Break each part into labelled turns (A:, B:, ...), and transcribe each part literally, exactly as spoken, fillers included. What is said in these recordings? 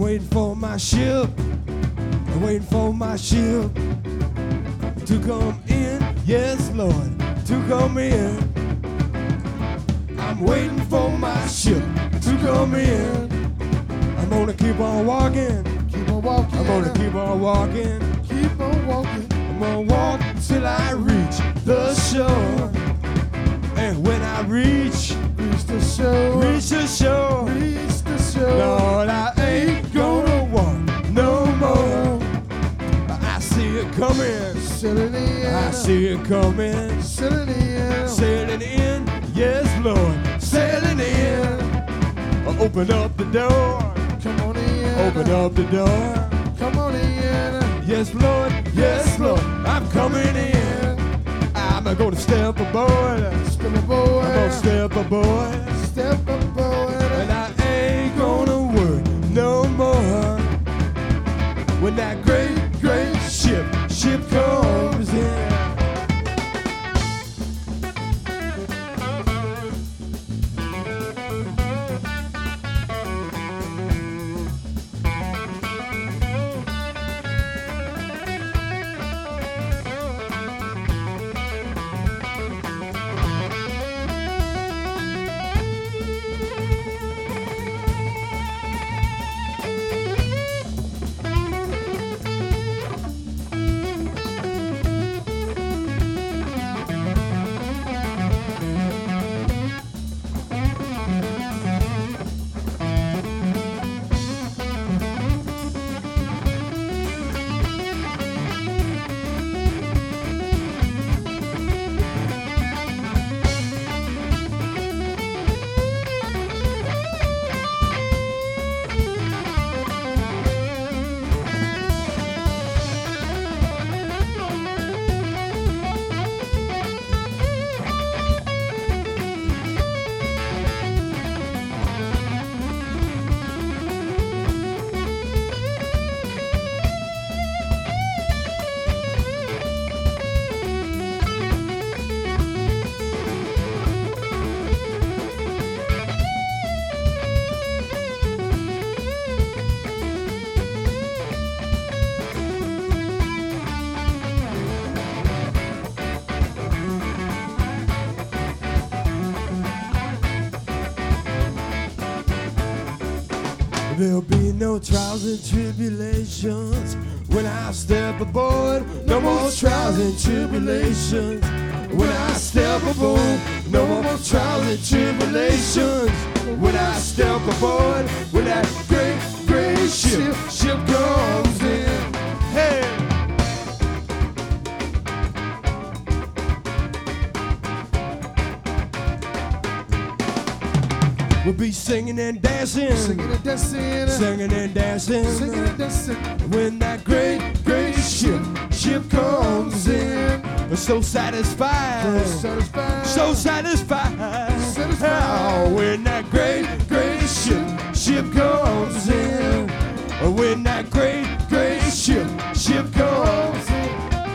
A: waiting for my ship. I'm waiting for my ship to come in. Yes, Lord, to come in. I'm waiting for my ship to come in. I'm gonna keep on walking.
B: Keep on walking.
A: I'm gonna keep on walking.
B: Keep on walking.
A: I'm gonna walk till I reach the shore. And when I reach,
B: Reach the shore.
A: reach the shore,
B: Reach the shore.
A: Lord, I ain't gonna walk no more. I see it coming.
B: Sailing in.
A: I see it coming.
B: Sailing in.
A: Sailing in, yes, Lord, sailing in. Open up the door.
B: Come on in.
A: Open up the door.
B: Come on in.
A: Yes, Lord, yes, Lord, I'm coming in. I'm gonna step aboard.
B: Step aboard.
A: I'm gonna step aboard.
B: Step aboard.
A: And I ain't gonna worry no more. When that great, great ship, ship comes in. There'll be no trials and tribulations when I step aboard. No more trials and tribulations when I step aboard. No more trials and tribulations when I step aboard. When that great, great ship, ship comes in. Hey! We'll be singing and dancing,
B: Singing and dancing.
A: singing and dancing,
B: Singing and dancing.
A: when that great, great ship, ship comes in. We're so satisfied,
B: So satisfied.
A: so satisfied.
B: Satisfied.
A: Oh, when that great, great ship, ship comes in. When that great, great ship, ship comes in.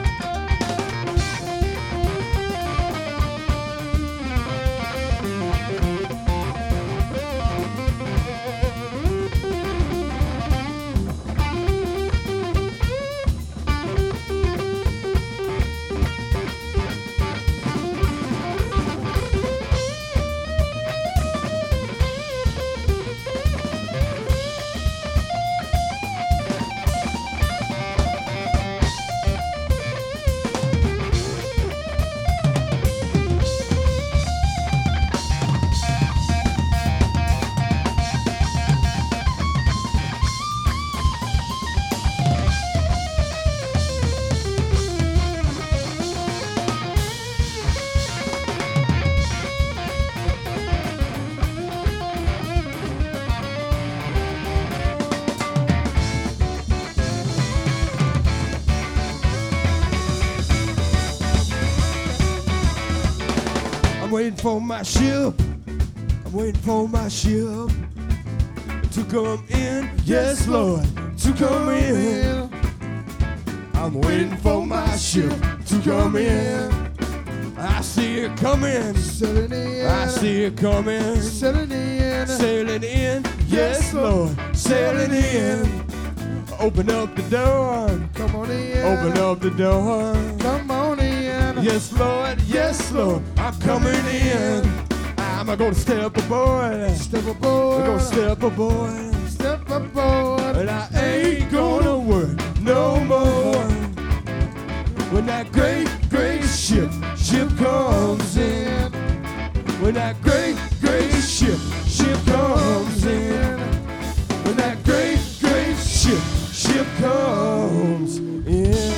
A: I'm waiting for my ship. I'm waiting for my ship to come in. Yes, Lord, to come in. I'm waiting for my ship to come in. I see it coming.
B: Sailing in.
A: I see it coming.
B: Sailing in.
A: Sailing in. yes, Lord. Sailing in. Open up the door.
B: Come on in.
A: Open up the door.
B: Come on in.
A: Yes, Lord, yes, Lord, I'm coming in. I'm gonna step aboard.
B: Step aboard.
A: I'm gonna step aboard.
B: Step aboard.
A: And I ain't gonna work no more. When that great, great ship, ship comes in. When that great, great ship, ship comes in. When that great, great ship, ship comes in.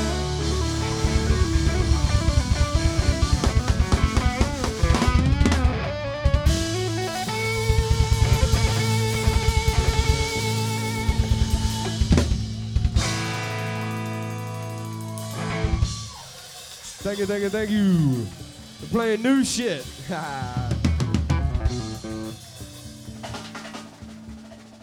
A: Thank you, thank you, thank you. We're playing new shit.